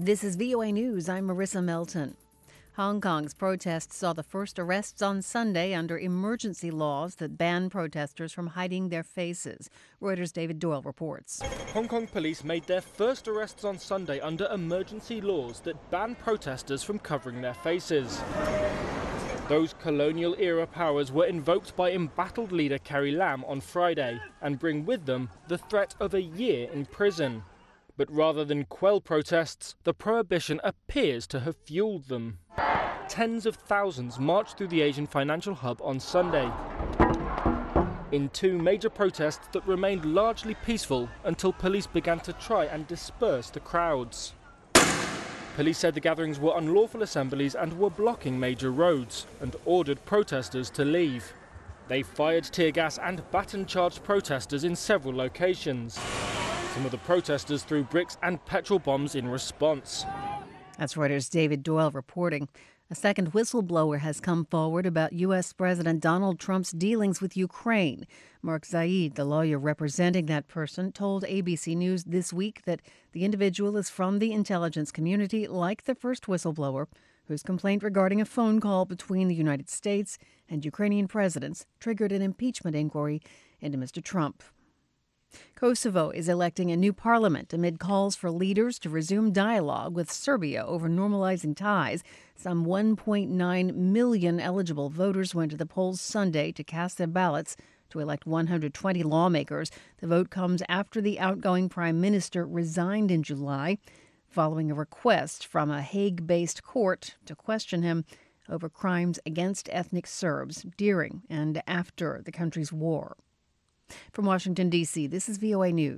This is VOA News. I'm Marissa Melton. Hong Kong's protests saw the first arrests on Sunday under emergency laws that ban protesters from hiding their faces. Reuters' David Doyle reports. Hong Kong police made their first arrests on Sunday under emergency laws that ban protesters from covering their faces. Those colonial-era powers were invoked by embattled leader Carrie Lam on Friday and bring with them the threat of a year in prison. But rather than quell protests, the prohibition appears to have fueled them. Tens of thousands marched through the Asian financial hub on Sunday in two major protests that remained largely peaceful until police began to try and disperse the crowds. Police said the gatherings were unlawful assemblies and were blocking major roads and ordered protesters to leave. They fired tear gas and baton-charged protesters in several locations. Some of the protesters threw bricks and petrol bombs in response. That's Reuters' David Doyle reporting. A second whistleblower has come forward about U.S. President Donald Trump's dealings with Ukraine. Mark Zaid, the lawyer representing that person, told ABC News this week that the individual is from the intelligence community, like the first whistleblower, whose complaint regarding a phone call between the United States and Ukrainian presidents triggered an impeachment inquiry into Mr. Trump. Kosovo is electing a new parliament amid calls for leaders to resume dialogue with Serbia over normalizing ties. Some 1.9 million eligible voters went to the polls Sunday to cast their ballots to elect 120 lawmakers. The vote comes after the outgoing prime minister resigned in July, following a request from a Hague-based court to question him over crimes against ethnic Serbs during and after the country's war. From Washington, D.C., this is VOA News.